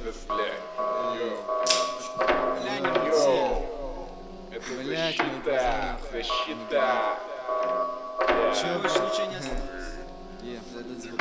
Это защита. Чего больше ничего не осталось? Этот звук.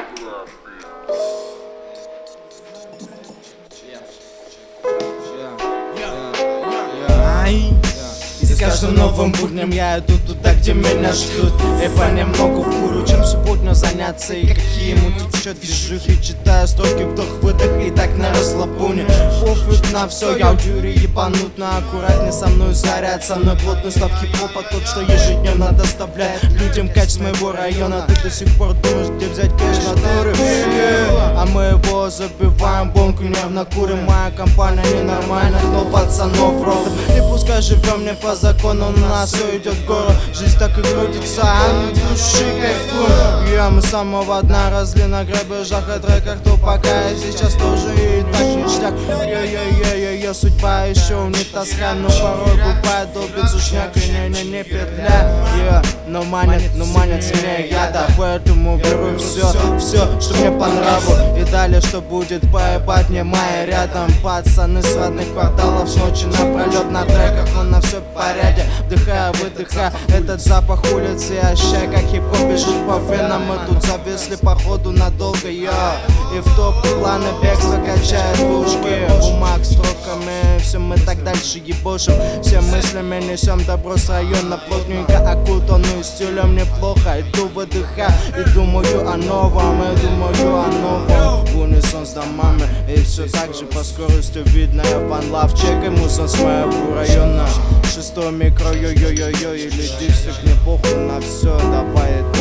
И с каждым новым буднем я иду туда, где меня ждут. И понемногу вкурю, чем сегодня заняться и какие мутить еще движухи. Читаю строки, вдох-выдох и так на расслабоне. Пофиг на все, я в дюре ебанутно. Аккуратнее со мной заряд, со мной плотный став хип-хопа, тот, что ежедневно доставляет людям кэч с моего района. Ты до сих пор думаешь, где взять кэш на дуре? А мы его забиваем, бонку нервно курим. Моя компания ненормальна, но пацанов ровно. И пускай живем не по закону, у нас все идет в гору. Жизнь так и крутится, а мы души кайфуем. Мы с самого дна разли на грабежах и треках, то пока я сейчас тоже и так ништяк. Ее судьба еще унитаз хай, но порой бывает долбит шняк и не петля. Но манят сильнее яда, поэтому беру все, что мне по нраву. И далее что будет, поебать мне мои рядом. Пацаны с родных кварталов с ночи напролет на треках, но на все в порядке. Вдыхаю, выдыхаю этот запах улицы, ощущаю, как хип-хоп бежит по венам. Мы тут зависли походу надолго, и в топ планы бегства качает двушки. Бумаг строками, все мы так дальше ебошим. Все мыслями несем добро с района, плотненько окутанную стилем неплохо. Иду, выдыхаю и думаю о новом, в унисон с домами. И все так же по скорости видно, One Love, чекай мусон с моего района. 6-й микро, йо-йо-йо-йо, или дистрикт, не похуй на все, давай.